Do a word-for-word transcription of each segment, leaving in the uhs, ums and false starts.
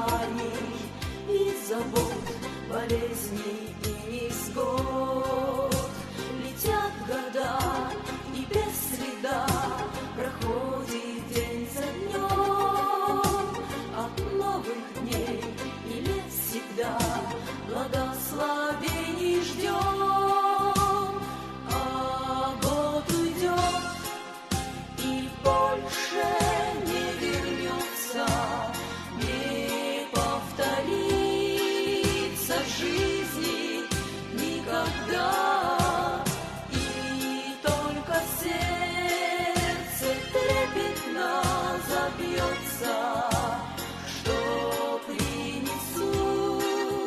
страданий и забот, болезней и невзгод. Летят года, и без следа проходит день за днем. От новых дней и лет всегда благословений ждем. А год уйдет и больше не вернется, не повторится в жизни никогда. И только сердце трепетно забьется, что принесут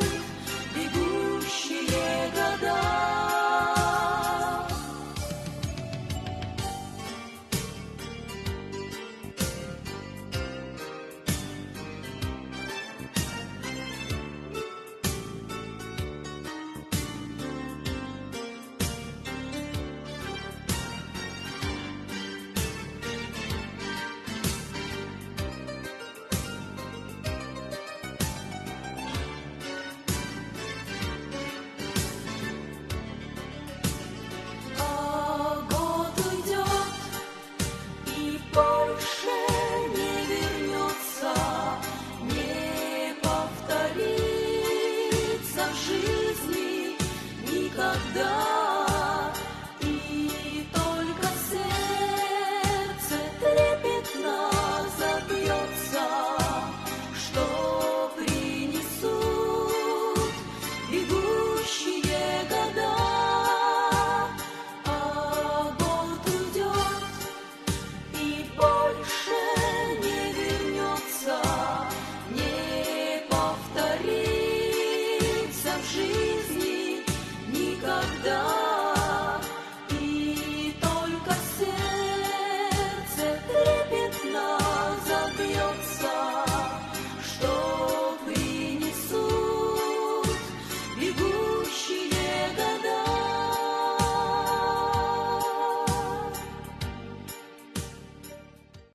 бегущие года. А год уйдет и больше не вернется, не повторится в жизни никогда.